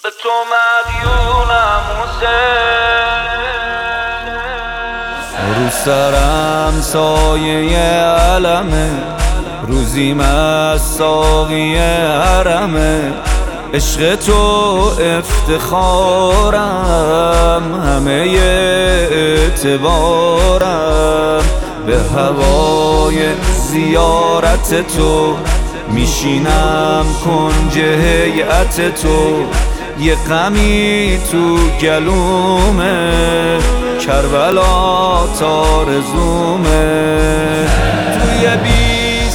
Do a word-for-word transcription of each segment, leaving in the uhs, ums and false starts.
تو مدیونم حسین، رو سرم سایه علمه، روزیم از ساقی حرمه. عشق تو افتخارم، همه اعتبارم. به هوای زیارت تو میشینم کنج هیئت تو. یه غمی تو گلومه، کربلا تارزومه. توی بی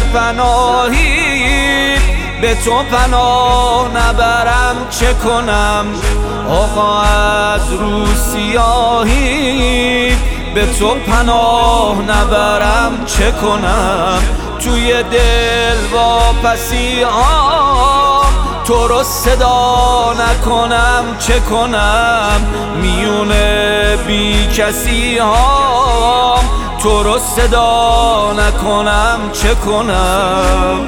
سرپناهی به تو پناه نبرم چه کنم؟ آقا از رو سیاهی به تو پناه نبرم چه کنم؟ توی دل واپسی ها تو رو صدا نکنم چه کنم؟ میونه بی کسی ها تو رو صدا نکنم چه کنم؟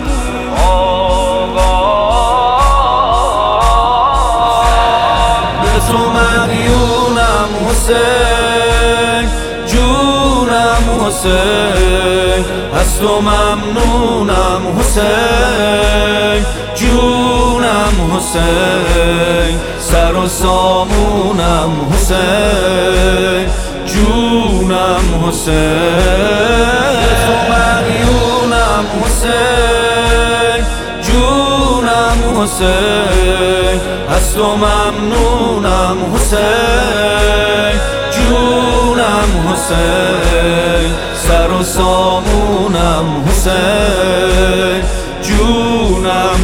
به تو مدیونم حسین، جونم حسین. از تو ممنونم حسین، جونم حسین. سر و سامونم حسین، جونم حسین. به تو مدیونم حسین، جونم حسین. از تو ممنونم حسین، جونم حسین. سر و سامونم حسین، جونم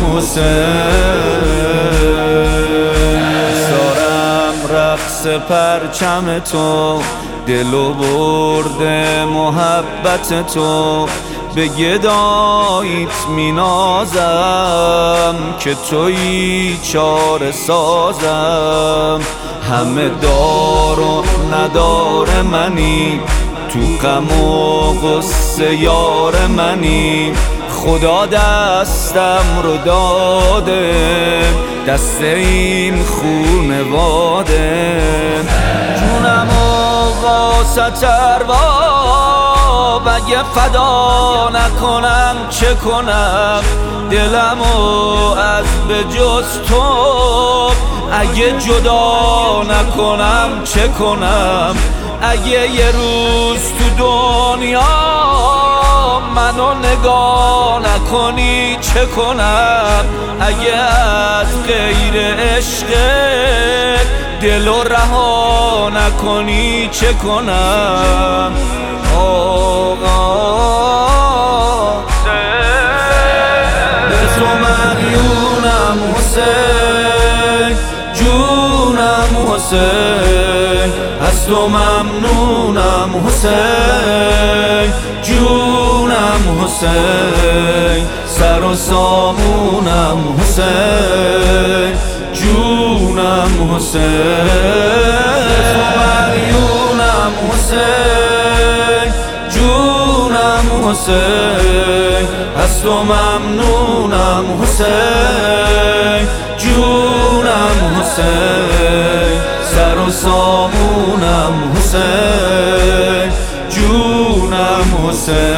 حسین. سارم رقص پرچم تو، دلو برده محبت تو. به گداییت مینازم که تویی چاره سازم. همه دار و ندار منی، تو غم و غصه یار منی. خدا دستم رو داده، دست این خونواده. جونم و واسط ارباب اگه فدا نکنم چه کنم؟ دلمو از به جز تو اگه جدا نکنم چه کنم؟ اگه یه روز تو دنیا منو نگاه نکنی چه کنم؟ اگه از غیر عشقت دلو رها نکنی چه کنم؟ آقا به تو مدیونم حسین، جونم حسین. از تو ممنونم حسین، جونم حسین. سر و سامونم حسین، جونم حسین. به تو مدیونم حسین، جونم حسین. از تو ممنونم حسین، جونم حسین. سر و سامونم حسین، جونم حسین.